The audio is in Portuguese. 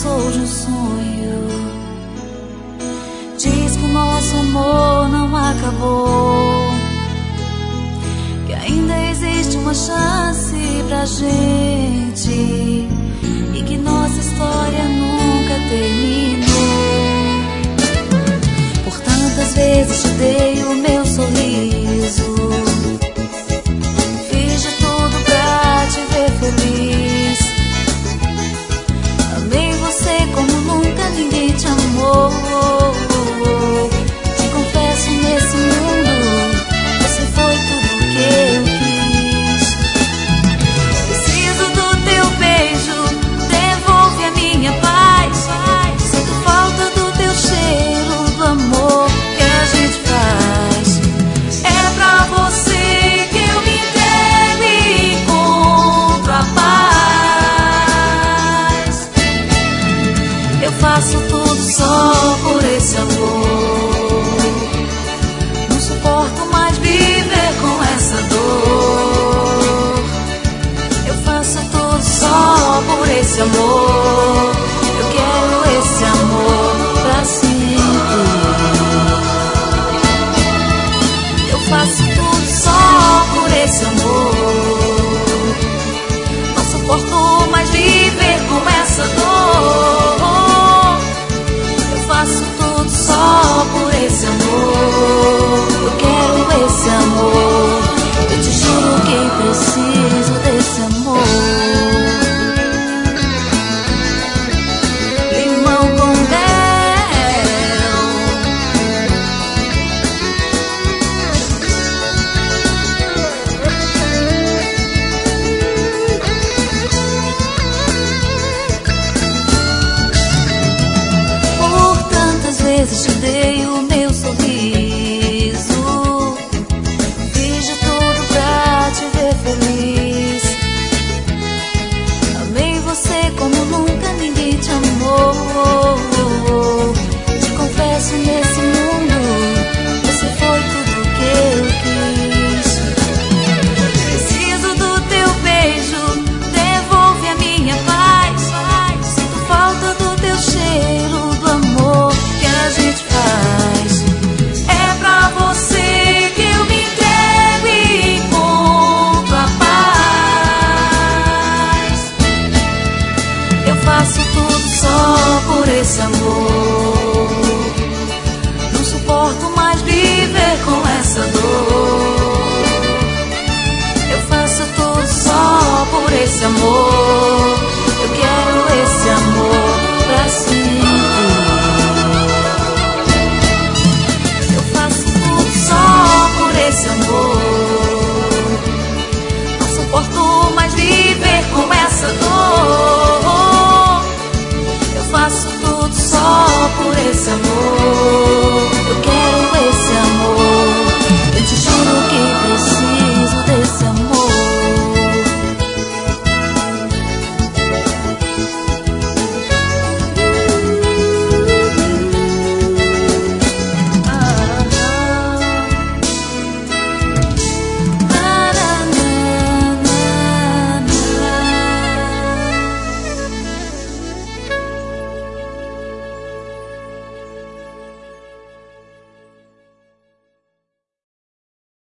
passou de um sonho. Diz que o nosso amor não acabou, que ainda existe uma chance pra gente e que nossa história nunca terminou. Por tantas vezes te dei o meu sorriso, fiz de tudo pra te ver feliz. Amei você como nunca ninguém te amou. Te confesso, nesse mundo você foi tudo que eu quis. Preciso do teu beijo, devolve a minha paz. Sinto falta do teu cheiro, do amor que a gente faz. É pra você que eu me entrego e encontro a paz. Eu faço tudo só por esse amor. Não suporto mais viver com essa dor. Eu faço tudo só por esse amor. Eu quero esse amor pra sempre. Eu faço tudo só por esse amor. Não suporto mais viver com essa dor. Eu faço tudo só por esse amor. Eu quero esse amor. Eu te juro que preciso desse amor. Limão com mel. Por tantas vezes te dei o meu sorriso, fiz de tudo pra te ver feliz. Amei você como nunca ninguém te amou. Te confesso, nesse mundo você foi tudo que eu quis. Preciso do teu beijo, devolve a minha paz. Sinto falta do teu cheiro, do amor que a gente faz. É pra você que eu me entrego e encontro a paz. Eu faço tudo só por esse amor. Não suporto mais viver com essa dor. Eu faço tudo só por esse amor. Eu quero esse amor pra sempre. Eu faço tudo só por esse amor. Não suporto mais viver com essa dor. Eu faço tudo só por esse amor.